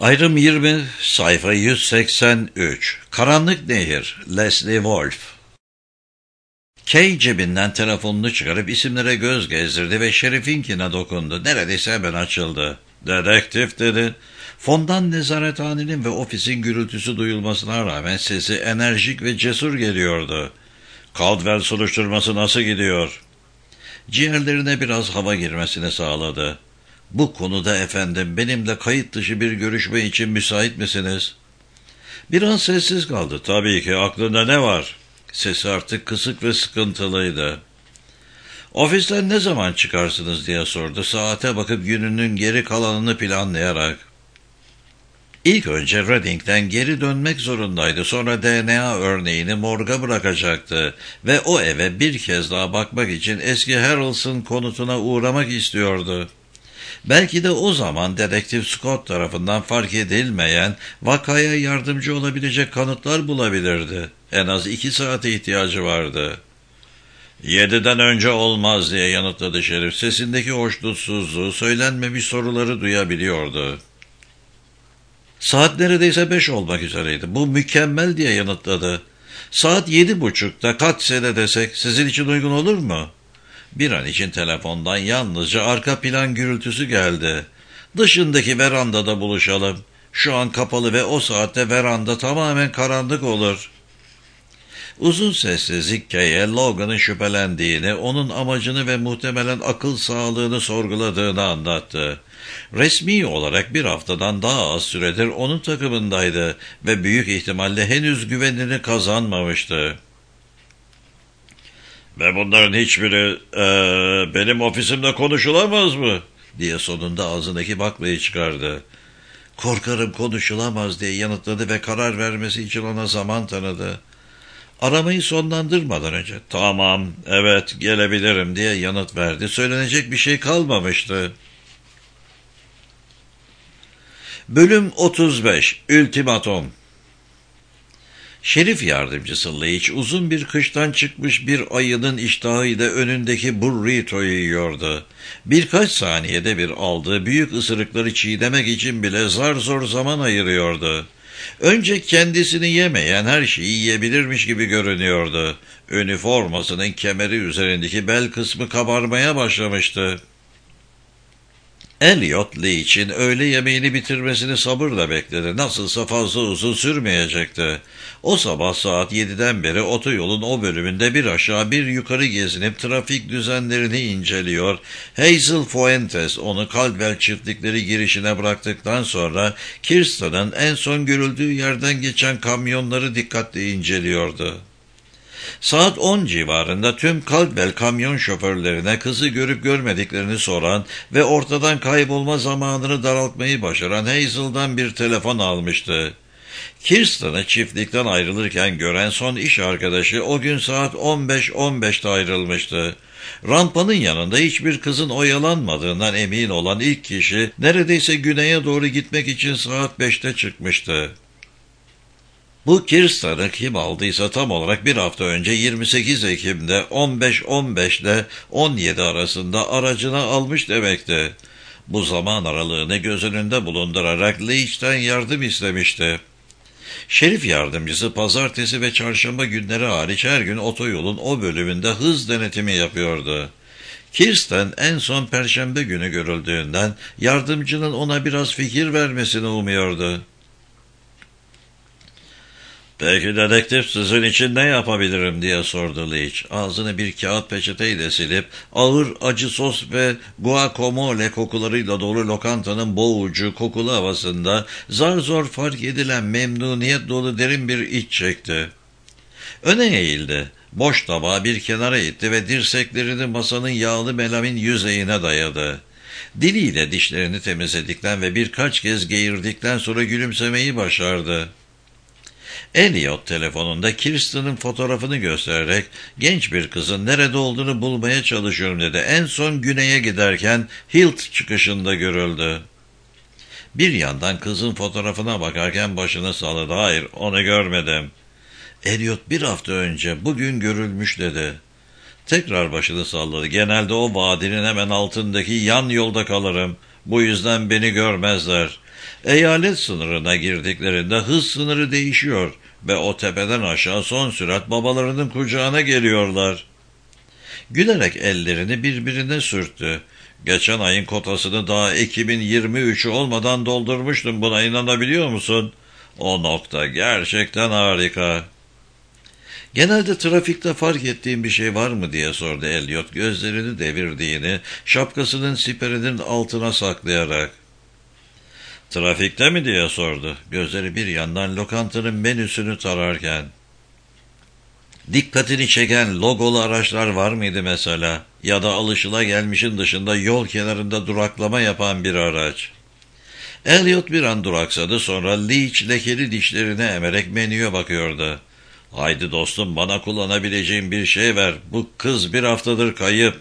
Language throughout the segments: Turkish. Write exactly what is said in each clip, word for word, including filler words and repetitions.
Ayrım yirmi, sayfa yüz seksen üç. Karanlık Nehir, Leslie Wolf. Kay cebinden telefonunu çıkarıp isimlere göz gezdirdi ve Şerif'inkine dokundu. Neredeyse hemen açıldı. "Dedektif," dedi. Fondan nezarethanenin ve ofisin gürültüsü duyulmasına rağmen sesi enerjik ve cesur geliyordu. "Caldwell soruşturması nasıl gidiyor?" Ciğerlerine biraz hava girmesini sağladı. "Bu konuda efendim, benimle kayıt dışı bir görüşme için müsait misiniz?" Biraz sessiz kaldı. "Tabii ki, aklında ne var?" Sesi artık kısık ve sıkıntılıydı. "Ofisten ne zaman çıkarsınız?" diye sordu, saate bakıp gününün geri kalanını planlayarak. İlk önce Reading'den geri dönmek zorundaydı. Sonra D N A örneğini morga bırakacaktı ve o eve bir kez daha bakmak için eski Harrelson konutuna uğramak istiyordu. Belki de o zaman Dedektif Scott tarafından fark edilmeyen, vakaya yardımcı olabilecek kanıtlar bulabilirdi. En az iki saate ihtiyacı vardı. "Yediden önce olmaz," diye yanıtladı Şerif. Sesindeki hoşnutsuzluğu, söylenmemiş soruları duyabiliyordu. "Saat neredeyse beş olmak üzereydi. Bu mükemmel," diye yanıtladı. "Saat yedi buçukta kaç sene desek sizin için uygun olur mu?" Bir an için telefondan yalnızca arka plan gürültüsü geldi. "Dışındaki verandada buluşalım. Şu an kapalı ve o saatte veranda tamamen karanlık olur." Uzun sessizlik Kay'e Logan'ın şüphelendiğini, onun amacını ve muhtemelen akıl sağlığını sorguladığını anlattı. Resmi olarak bir haftadan daha az süredir onun takımındaydı ve büyük ihtimalle henüz güvenini kazanmamıştı. "Ve bunların hiçbiri ee, benim ofisimde konuşulamaz mı?" diye sonunda ağzındaki baklayı çıkardı. "Korkarım konuşulamaz," diye yanıtladı ve karar vermesi için ona zaman tanıdı. Aramayı sonlandırmadan önce "Tamam, evet, gelebilirim," diye yanıt verdi. Söylenecek bir şey kalmamıştı. Bölüm otuz beş. Ultimatum. Şerif yardımcısı Leach uzun bir kıştan çıkmış bir ayının iştahıyla önündeki burritoyu yiyordu. Birkaç saniyede bir aldığı büyük ısırıkları çiğnemek için bile zar zor zaman ayırıyordu. Önce kendisini yemeyen her şeyi yiyebilirmiş gibi görünüyordu. Üniformasının kemeri üzerindeki bel kısmı kabarmaya başlamıştı. Elliot Leach'in öğle yemeğini bitirmesini sabırla bekledi. Nasılsa fazla uzun sürmeyecekti. O sabah saat yediden beri otoyolun o bölümünde bir aşağı bir yukarı gezinip trafik düzenlerini inceliyor. Hazel Fuentes onu Caldwell çiftlikleri girişine bıraktıktan sonra Kirsten'ın en son görüldüğü yerden geçen kamyonları dikkatle inceliyordu. Saat on civarında tüm Caldwell kamyon şoförlerine kızı görüp görmediklerini soran ve ortadan kaybolma zamanını daraltmayı başaran Hazel'dan bir telefon almıştı. Kirsten'ı çiftlikten ayrılırken gören son iş arkadaşı o gün saat on beş on beşte ayrılmıştı. Rampanın yanında hiçbir kızın oyalanmadığından emin olan ilk kişi neredeyse güneye doğru gitmek için saat beşte çıkmıştı. Bu Kirsten'ı kim aldıysa tam olarak bir hafta önce yirmi sekiz Ekim'de on beş on beş ile on yedi arasında aracına almış demekti. Bu zaman aralığını göz önünde bulundurarak Leach'ten yardım istemişti. Şerif yardımcısı pazartesi ve çarşamba günleri hariç her gün otoyolun o bölümünde hız denetimi yapıyordu. Kirsten en son perşembe günü görüldüğünden yardımcının ona biraz fikir vermesini umuyordu. "Peki dedektif, sizin için ne yapabilirim?" diye sordu Leach. Ağzını bir kağıt peçeteyle silip ağır acı sos ve guacamole kokularıyla dolu lokantanın boğucu kokulu havasında zar zor fark edilen memnuniyet dolu derin bir iç çekti. Öne eğildi. Boş tabağı bir kenara itti ve dirseklerini masanın yağlı melamin yüzeyine dayadı. Diliyle dişlerini temizledikten ve birkaç kez geğirdikten sonra gülümsemeyi başardı. Elliot telefonunda Kirsten'ın fotoğrafını göstererek genç bir kızın nerede olduğunu bulmaya çalışıyorum dedi. En son güneye giderken Hilt çıkışında görüldü. Bir yandan kızın fotoğrafına bakarken başını salladı. "Hayır, onu görmedim." Elliot bir hafta önce bugün görülmüş dedi. Tekrar başını salladı. "Genelde o vadinin hemen altındaki yan yolda kalırım. Bu yüzden beni görmezler. Eyalet sınırına girdiklerinde hız sınırı değişiyor ve o tepeden aşağı son sürat babalarının kucağına geliyorlar. Gülerek ellerini birbirine sürttü. Geçen ayın kotasını daha Ekim'in yirmi üçü olmadan doldurmuştum, buna inanabiliyor musun? O nokta gerçekten harika. Genelde trafikte fark ettiğin bir şey var mı diye sordu Elliot, gözlerini devirdiğini şapkasının siperinin altına saklayarak. Trafikte mi diye sordu, gözleri bir yandan lokantanın menüsünü tararken. Dikkatini çeken logolu araçlar var mıydı mesela? Ya da alışılagelmişin dışında yol kenarında duraklama yapan bir araç. Elliot bir an duraksadı, sonra Leach lekeli dişlerini emerek menüye bakıyordu. Haydi dostum, bana kullanabileceğim bir şey ver. Bu kız bir haftadır kayıp.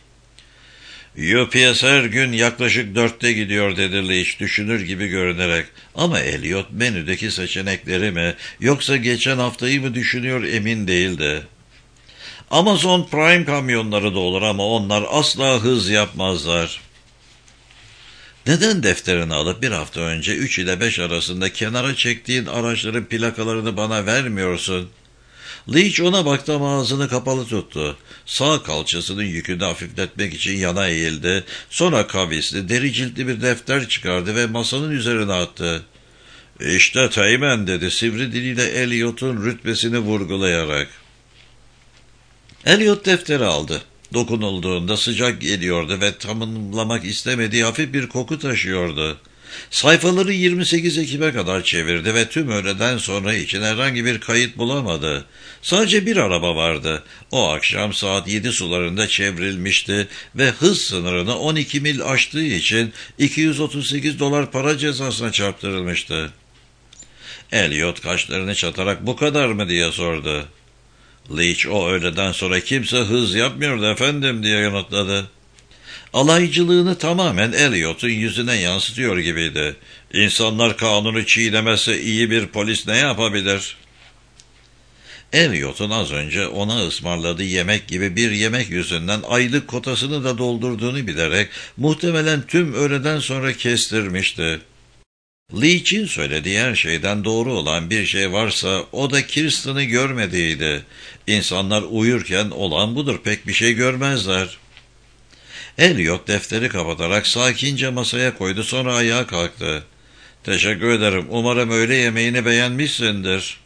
U P S her gün yaklaşık dörtte gidiyor dedi Leach düşünür gibi görünerek. Ama Elliot menüdeki seçenekleri mi yoksa geçen haftayı mı düşünüyor emin değildi. Amazon Prime kamyonları da olur ama onlar asla hız yapmazlar. Neden defterini alıp bir hafta önce üç ile beş arasında kenara çektiğin araçların plakalarını bana vermiyorsun? Leach ona baktı ama ağzını kapalı tuttu. Sağ kalçasının yükünü hafifletmek için yana eğildi. Sonra kavisli, deri ciltli bir defter çıkardı ve masanın üzerine attı. İşte Teğmen dedi sivri diliyle Elliot'un rütbesini vurgulayarak. Elliot defteri aldı. Dokunulduğunda sıcak geliyordu ve tanımlamak istemediği hafif bir koku taşıyordu. Sayfaları yirmi sekiz Ekim'e kadar çevirdi ve tüm öğleden sonra için herhangi bir kayıt bulamadı. Sadece bir araba vardı. O akşam saat yedi sularında çevrilmişti ve hız sınırını on iki mil aştığı için iki yüz otuz sekiz dolar para cezasına çarptırılmıştı. Elliot kaşlarını çatarak bu kadar mı diye sordu. Leach o öğleden sonra kimse hız yapmıyordu efendim diye yanıtladı. Alaycılığını tamamen Elliot'un yüzüne yansıtıyor gibiydi. İnsanlar kanunu çiğnemezse iyi bir polis ne yapabilir? Elliot'un az önce ona ısmarladığı yemek gibi bir yemek yüzünden aylık kotasını da doldurduğunu bilerek muhtemelen tüm öğleden sonra kestirmişti. Leach'in söylediği her şeyden doğru olan bir şey varsa o da Kirsten'ı görmediğiydi. İnsanlar uyurken olan budur, pek bir şey görmezler. Elliot defteri kapatarak sakince masaya koydu, sonra ayağa kalktı. Teşekkür ederim, umarım öğle yemeğini beğenmişsindir.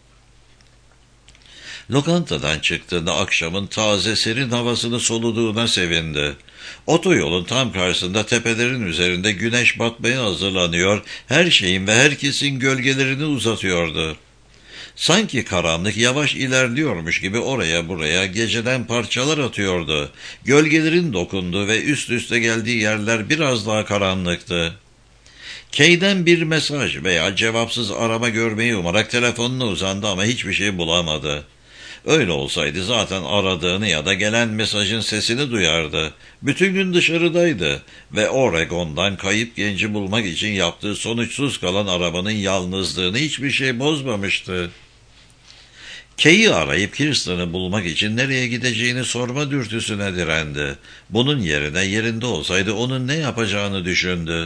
Lokantadan çıktığında akşamın taze serin havasını soluduğuna sevindi. Otoyolun tam karşısında tepelerin üzerinde güneş batmaya hazırlanıyor, her şeyin ve herkesin gölgelerini uzatıyordu. Sanki karanlık yavaş ilerliyormuş gibi oraya buraya geceden parçalar atıyordu. Gölgelerin dokunduğu ve üst üste geldiği yerler biraz daha karanlıktı. Kay'den bir mesaj veya cevapsız arama görmeyi umarak telefonuna uzandı ama hiçbir şey bulamadı. Öyle olsaydı zaten aradığını ya da gelen mesajın sesini duyardı. Bütün gün dışarıdaydı ve Oregon'dan kayıp genci bulmak için yaptığı sonuçsuz kalan arabanın yalnızlığını hiçbir şey bozmamıştı. Kay'ı arayıp Kirsten'ı bulmak için nereye gideceğini sorma dürtüsüne direndi. Bunun yerine yerinde olsaydı onun ne yapacağını düşündü.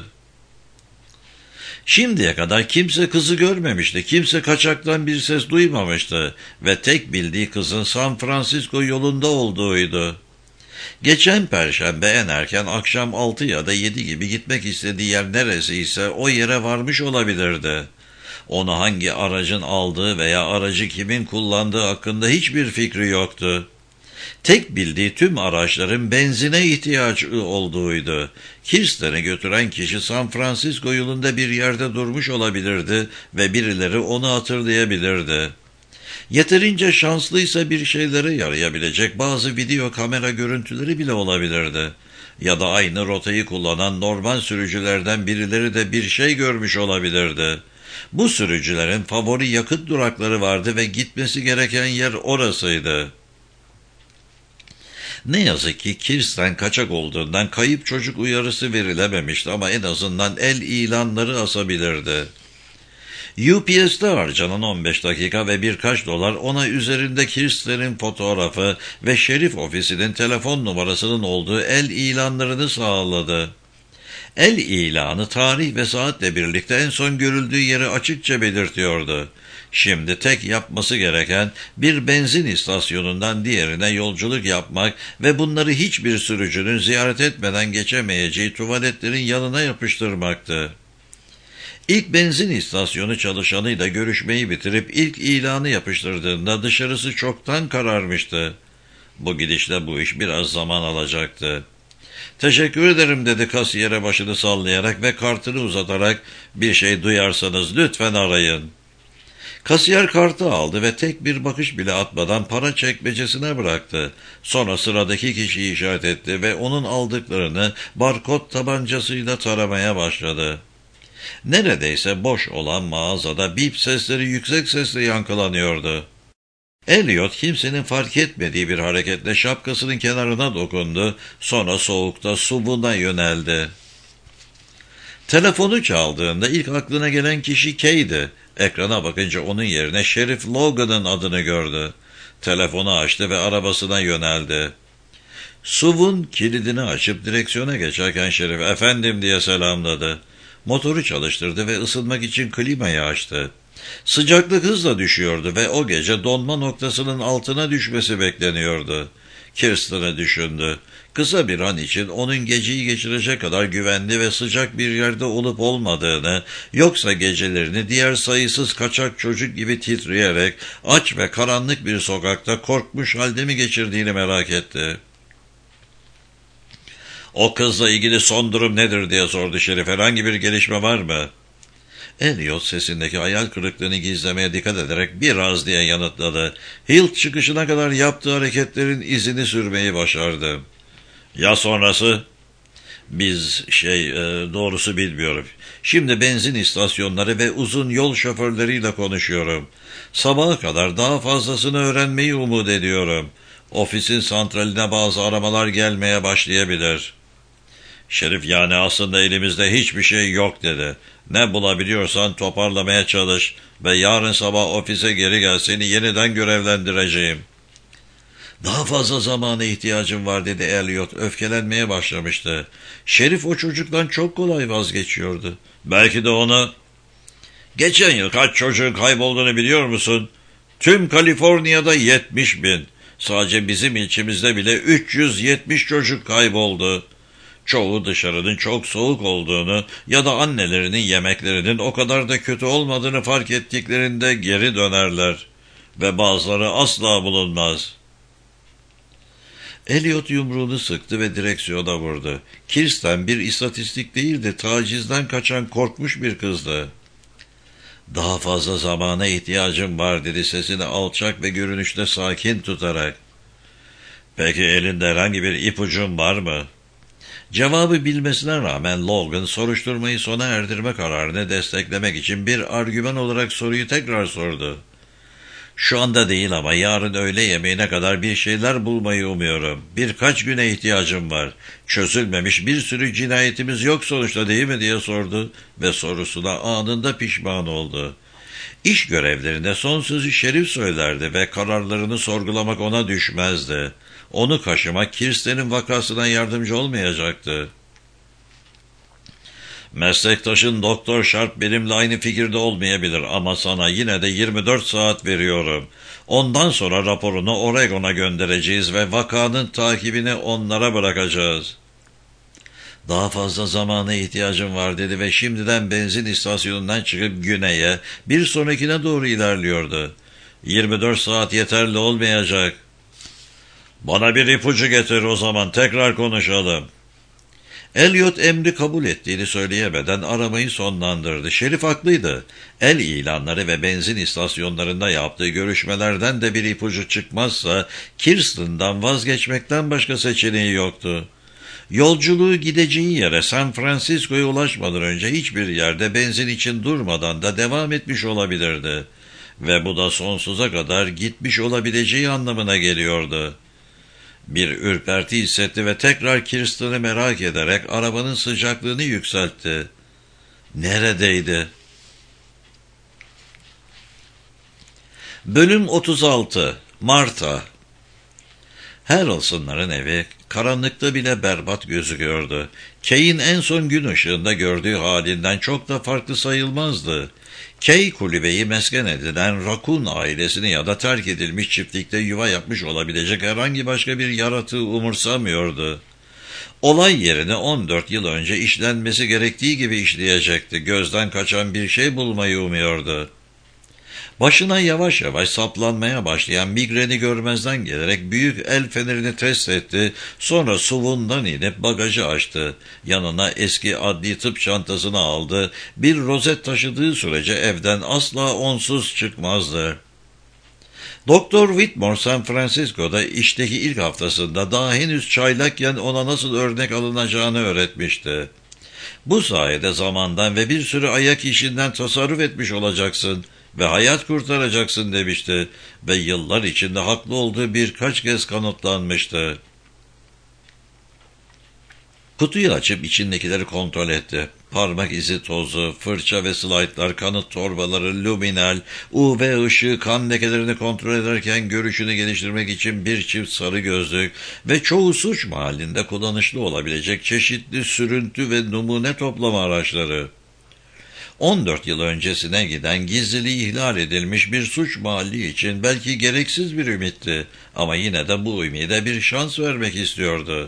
Şimdiye kadar kimse kızı görmemişti, kimse kaçaktan bir ses duymamıştı ve tek bildiği kızın San Francisco yolunda olduğuydu. Geçen perşembe en erken akşam altı ya da yedi gibi gitmek istediği yer neresiyse o yere varmış olabilirdi. Onu hangi aracın aldığı veya aracı kimin kullandığı hakkında hiçbir fikri yoktu. Tek bildiği tüm araçların benzine ihtiyaç olduğuydu. Kirsten'i götüren kişi San Francisco yolunda bir yerde durmuş olabilirdi ve birileri onu hatırlayabilirdi. Yeterince şanslıysa bir şeylere yarayabilecek bazı video kamera görüntüleri bile olabilirdi. Ya da aynı rotayı kullanan normal sürücülerden birileri de bir şey görmüş olabilirdi. Bu sürücülerin favori yakıt durakları vardı ve gitmesi gereken yer orasıydı. Ne yazık ki Kirsten kaçak olduğundan kayıp çocuk uyarısı verilememişti ama en azından el ilanları asabilirdi. U P S'te harcanan on beş dakika ve birkaç dolar ona üzerinde Kirsten'in fotoğrafı ve şerif ofisinin telefon numarasının olduğu el ilanlarını sağladı. El ilanı tarih ve saatle birlikte en son görüldüğü yeri açıkça belirtiyordu. Şimdi tek yapması gereken bir benzin istasyonundan diğerine yolculuk yapmak ve bunları hiçbir sürücünün ziyaret etmeden geçemeyeceği tuvaletlerin yanına yapıştırmaktı. İlk benzin istasyonu çalışanıyla görüşmeyi bitirip ilk ilanı yapıştırdığında dışarısı çoktan kararmıştı. Bu gidişle bu iş biraz zaman alacaktı. "Teşekkür ederim," dedi kasiyere başını sallayarak ve kartını uzatarak, "bir şey duyarsanız lütfen arayın." Kasiyer kartı aldı ve tek bir bakış bile atmadan para çekmecesine bıraktı. Sonra sıradaki kişiyi işaret etti ve onun aldıklarını barkod tabancasıyla taramaya başladı. Neredeyse boş olan mağazada bip sesleri yüksek sesle yankılanıyordu. Elliot kimsenin fark etmediği bir hareketle şapkasının kenarına dokundu, sonra soğukta Suvun'a yöneldi. Telefonu çaldığında ilk aklına gelen kişi Kay'di. Ekrana bakınca onun yerine Şerif Logan'ın adını gördü. Telefonu açtı ve arabasına yöneldi. Suvun kilidini açıp direksiyona geçerken Şerif "efendim" diye selamladı. Motoru çalıştırdı ve ısınmak için klimayı açtı. Sıcaklık hızla düşüyordu ve o gece donma noktasının altına düşmesi bekleniyordu. Kirsten'ı düşündü. Kısa bir an için onun geceyi geçirecek kadar güvenli ve sıcak bir yerde olup olmadığını, yoksa gecelerini diğer sayısız kaçak çocuk gibi titreyerek aç ve karanlık bir sokakta korkmuş halde mi geçirdiğini merak etti. "O kızla ilgili son durum nedir?" diye sordu Şerif. "Herhangi bir gelişme var mı?" Elliot sesindeki hayal kırıklığını gizlemeye dikkat ederek "biraz" diye yanıtladı. Hilt çıkışına kadar yaptığı hareketlerin izini sürmeyi başardı. "Ya sonrası?" "Biz şey e, doğrusu bilmiyorum. Şimdi benzin istasyonları ve uzun yol şoförleriyle konuşuyorum. Sabaha kadar daha fazlasını öğrenmeyi umut ediyorum. Ofisin santraline bazı aramalar gelmeye başlayabilir." Şerif "yani aslında elimizde hiçbir şey yok," dedi. "Ne bulabiliyorsan toparlamaya çalış ve yarın sabah ofise geri gel, seni yeniden görevlendireceğim." "Daha fazla zamana ihtiyacım var," dedi Elliot. Öfkelenmeye başlamıştı. Şerif o çocuktan çok kolay vazgeçiyordu. "Belki de onu..." "Geçen yıl kaç çocuğun kaybolduğunu biliyor musun? Tüm Kaliforniya'da yetmiş bin. Sadece bizim ilçemizde bile üç yüz yetmiş çocuk kayboldu. Çoğu dışarının çok soğuk olduğunu ya da annelerinin yemeklerinin o kadar da kötü olmadığını fark ettiklerinde geri dönerler. Ve bazıları asla bulunmaz." Elliot yumruğunu sıktı ve direksiyona vurdu. Kirsten bir istatistik değildi, tacizden kaçan korkmuş bir kızdı. "Daha fazla zamana ihtiyacım var," dedi sesini alçak ve görünüşte sakin tutarak. "Peki elinde herhangi bir ipucun var mı?" Cevabı bilmesine rağmen Logan soruşturmayı sona erdirme kararını desteklemek için bir argüman olarak soruyu tekrar sordu. "Şu anda değil ama yarın öğle yemeğine kadar bir şeyler bulmayı umuyorum. Birkaç güne ihtiyacım var. Çözülmemiş bir sürü cinayetimiz yok sonuçta, değil mi?" diye sordu ve sorusuna anında pişman oldu. İş görevlerinde son sözü Şerif söylerdi ve kararlarını sorgulamak ona düşmezdi. Onu kaşımak Kirsten'in vakasına yardımcı olmayacaktı. "Meslektaşın Doktor Sharp benimle aynı fikirde olmayabilir ama sana yine de yirmi dört saat veriyorum. Ondan sonra raporunu Oregon'a göndereceğiz ve vakanın takibini onlara bırakacağız." "Daha fazla zamana ihtiyacım var," dedi ve şimdiden benzin istasyonundan çıkıp güneye, bir sonrakine doğru ilerliyordu. yirmi dört saat yeterli olmayacak." "Bana bir ipucu getir, o zaman tekrar konuşalım." Elliot emri kabul ettiğini söyleyemeden aramayı sonlandırdı. Şerif haklıydı. El ilanları ve benzin istasyonlarında yaptığı görüşmelerden de bir ipucu çıkmazsa Kirsten'dan vazgeçmekten başka seçeneği yoktu. Yolculuğu gideceği yere San Francisco'ya ulaşmadan önce hiçbir yerde benzin için durmadan da devam etmiş olabilirdi. Ve bu da sonsuza kadar gitmiş olabileceği anlamına geliyordu. Bir ürperti hissetti ve tekrar Kirsten'ı merak ederek arabanın sıcaklığını yükseltti. Neredeydi? Bölüm otuz altı. Martha. Harrelson'ların evi karanlıkta bile berbat gözüküyordu. Kay'in en son gün ışığında gördüğü halinden çok da farklı sayılmazdı. Kay kulübeyi mesken edilen Rakun ailesini ya da terk edilmiş çiftlikte yuva yapmış olabilecek herhangi başka bir yaratığı umursamıyordu. Olay yerine on dört yıl önce işlenmesi gerektiği gibi işleyecekti. Gözden kaçan bir şey bulmayı umuyordu. Başına yavaş yavaş saplanmaya başlayan migreni görmezden gelerek büyük el fenerini test etti. Sonra S U V'undan inip bagajı açtı. Yanına eski adli tıp çantasını aldı. Bir rozet taşıdığı sürece evden asla onsuz çıkmazdı. Doktor Whitmore San Francisco'da işteki ilk haftasında daha henüz çaylakken ona nasıl örnek alınacağını öğretmişti. Bu sayede zamandan ve bir sürü ayak işinden tasarruf etmiş olacaksın ve hayat kurtaracaksın demişti ve yıllar içinde haklı olduğu birkaç kez kanıtlanmıştı. Kutuyu açıp içindekileri kontrol etti. Parmak izi tozu, fırça ve slaytlar, kanıt torbaları, luminal, U V ışığı, kan lekelerini kontrol ederken görüşünü geliştirmek için bir çift sarı gözlük ve çoğu suç mahallinde kullanışlı olabilecek çeşitli sürüntü ve numune toplama araçları. on dört yıl öncesine giden gizliliği ihlal edilmiş bir suç mahalli için belki gereksiz bir ümitti ama yine de bu ümide bir şans vermek istiyordu.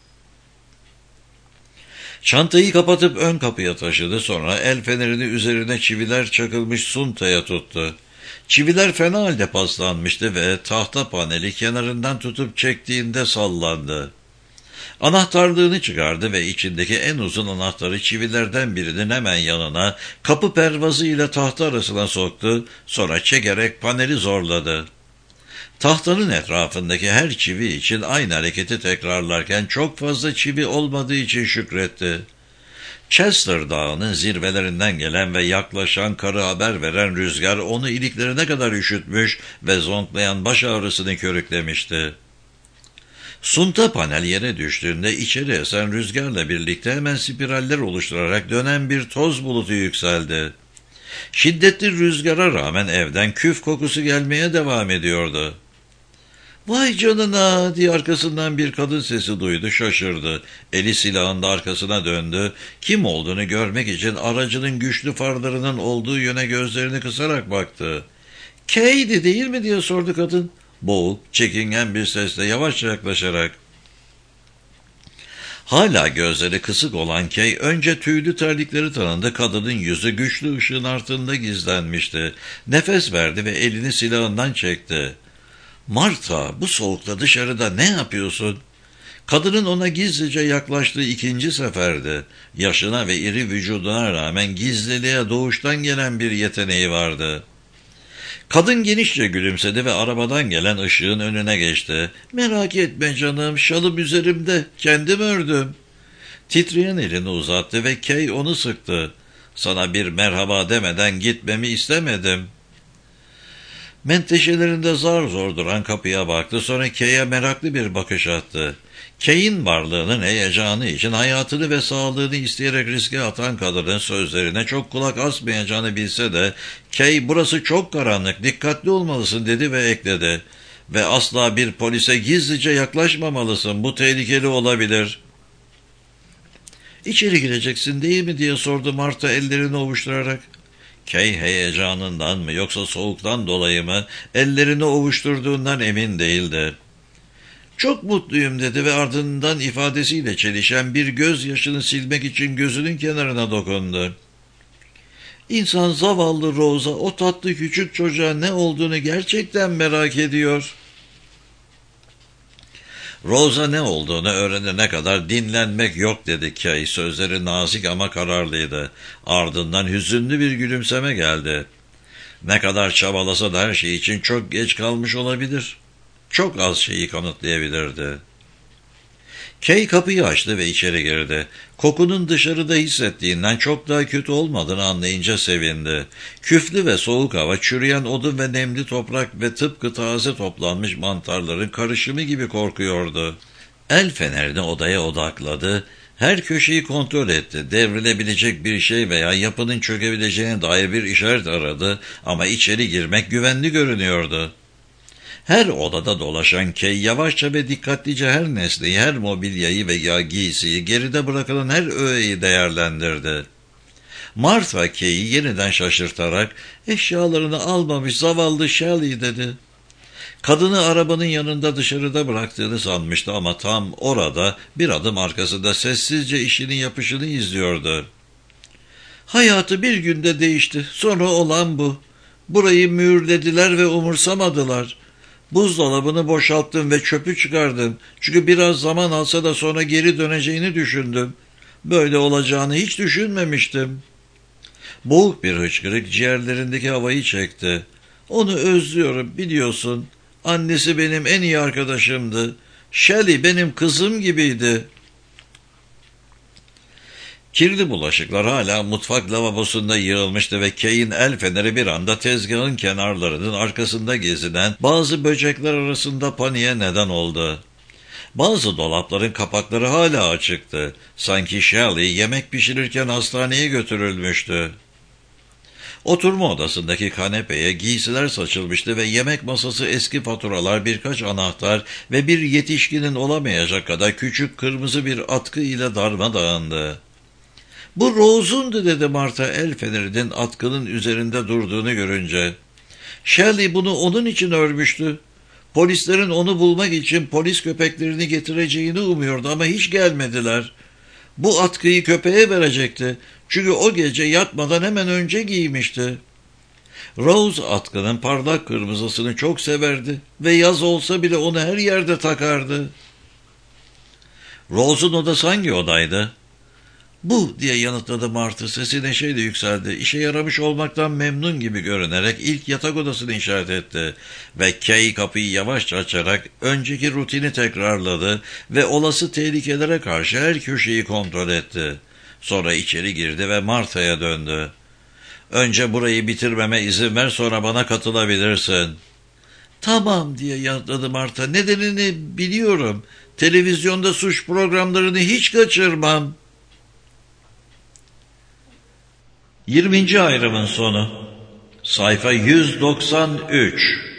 Çantayı kapatıp ön kapıya taşıdı, sonra el fenerini üzerine çiviler çakılmış suntaya tuttu. Çiviler fena halde paslanmıştı ve tahta paneli kenarından tutup çektiğinde sallandı. Anahtarlığını çıkardı ve içindeki en uzun anahtarı çivilerden birinin hemen yanına, kapı pervazı ile tahta arasına soktu, sonra çekerek paneli zorladı. Tahtanın etrafındaki her çivi için aynı hareketi tekrarlarken çok fazla çivi olmadığı için şükretti. Chester Dağı'nın zirvelerinden gelen ve yaklaşan karı haber veren rüzgar onu iliklerine kadar üşütmüş ve zonklayan baş ağrısını körüklemişti. Sunta panel yere düştüğünde içeri esen rüzgarla birlikte hemen spiraller oluşturarak dönen bir toz bulutu yükseldi. Şiddetli rüzgara rağmen evden küf kokusu gelmeye devam ediyordu. "Vay canına!" diye arkasından bir kadın sesi duydu, şaşırdı. Eli silahında arkasına döndü. Kim olduğunu görmek için aracının güçlü farlarının olduğu yöne gözlerini kısarak baktı. "Kay'di değil mi?" diye sordu kadın. Boğuk, çekingen bir sesle yavaşça yaklaşarak. Hala gözleri kısık olan Kay önce tüylü terlikleri tanıdı. Kadının yüzü güçlü ışığın altında gizlenmişti. Nefes verdi ve elini silahından çekti. "Martha, bu soğukta dışarıda ne yapıyorsun?" Kadının ona gizlice yaklaştığı ikinci seferdi. Yaşına ve iri vücuduna rağmen gizliliğe doğuştan gelen bir yeteneği vardı. Kadın genişçe gülümsedi ve arabadan gelen ışığın önüne geçti. "Merak etme canım, şalım üzerimde, kendim ördüm." Titreyen elini uzattı ve Kay onu sıktı. "Sana bir merhaba demeden gitmemi istemedim." Menteşelerinde zar zor duran kapıya baktı, sonra Kay'e meraklı bir bakış attı. Kay'in varlığının heyecanı için hayatını ve sağlığını isteyerek riske atan kadının sözlerine çok kulak asmayacağını bilse de, "Kay, burası çok karanlık, dikkatli olmalısın." dedi ve ekledi. "Ve asla bir polise gizlice yaklaşmamalısın, bu tehlikeli olabilir." "İçeri gireceksin değil mi?" diye sordu Martha ellerini ovuşturarak. Kay heyecanından mı yoksa soğuktan dolayı mı ellerini ovuşturduğundan emin değildi. "Çok mutluyum." dedi ve ardından ifadesiyle çelişen bir gözyaşını silmek için gözünün kenarına dokundu. "İnsan zavallı Rosa, o tatlı küçük çocuğa ne olduğunu gerçekten merak ediyor." "Rosa ne olduğunu öğrenene kadar dinlenmek yok." dedi Kay. Sözleri nazik ama kararlıydı. Ardından hüzünlü bir gülümseme geldi. Ne kadar çabalasa da her şey için çok geç kalmış olabilir. Çok az şeyi kanıtlayabilirdi. Kay kapıyı açtı ve içeri girdi. Kokunun dışarıda hissettiğinden çok daha kötü olmadığını anlayınca sevindi. Küflü ve soğuk hava, çürüyen odun ve nemli toprak ve tıpkı taze toplanmış mantarların karışımı gibi korkuyordu. El fenerini odaya odakladı. Her köşeyi kontrol etti. Devrilebilecek bir şey veya yapının çökebileceğine dair bir işaret aradı ama içeri girmek güvenli görünüyordu. Her odada dolaşan Kay yavaşça ve dikkatlice her nesneyi, her mobilyayı veya giysiyi, geride bırakılan her öğeyi değerlendirdi. Martha Kay'i yeniden şaşırtarak eşyalarını almamış zavallı Shelley dedi. Kadını arabanın yanında dışarıda bıraktığını sanmıştı ama tam orada bir adım arkasında sessizce işinin yapışını izliyordu. Hayatı bir günde değişti. Sonra olan bu. Burayı mühürlediler ve umursamadılar. Buzdolabını boşalttım ve çöpü çıkardım. Çünkü biraz zaman alsa da sonra geri döneceğini düşündüm. Böyle olacağını hiç düşünmemiştim. Boğuk bir hıçkırık ciğerlerindeki havayı çekti. Onu özlüyorum, biliyorsun. Annesi benim en iyi arkadaşımdı. Shelley benim kızım gibiydi. Kirli bulaşıklar hala mutfak lavabosunda yığılmıştı ve Kay'in el feneri bir anda tezgahın kenarlarının arkasında gezinen bazı böcekler arasında paniğe neden oldu. Bazı dolapların kapakları hala açıktı. Sanki Shelley yemek pişirirken hastaneye götürülmüştü. Oturma odasındaki kanepeye giysiler saçılmıştı ve yemek masası, eski faturalar, birkaç anahtar ve bir yetişkinin olamayacak kadar küçük kırmızı bir atkı ile darmadağındı. "Bu Rose'undu," dedi Martha el fenerinin atkının üzerinde durduğunu görünce. "Shelley bunu onun için örmüştü. Polislerin onu bulmak için polis köpeklerini getireceğini umuyordu ama hiç gelmediler. Bu atkıyı köpeğe verecekti. Çünkü o gece yatmadan hemen önce giymişti. Rose atkının parlak kırmızısını çok severdi ve yaz olsa bile onu her yerde takardı." "Rose'un odası hangi odaydı?" "Bu," diye yanıtladı Martha. Sesi neşeyle yükseldi. İşe yaramış olmaktan memnun gibi görünerek ilk yatak odasını işaret etti. Ve Kay kapıyı yavaşça açarak önceki rutini tekrarladı ve olası tehlikelere karşı her köşeyi kontrol etti. Sonra içeri girdi ve Martha'ya döndü. "Önce burayı bitirmeme izin ver, sonra bana katılabilirsin." "Tamam," diye yanıtladı Martha. "Nedenini biliyorum. Televizyonda suç programlarını hiç kaçırmam." yirminci ayrımın sonu. Sayfa yüz doksan üç.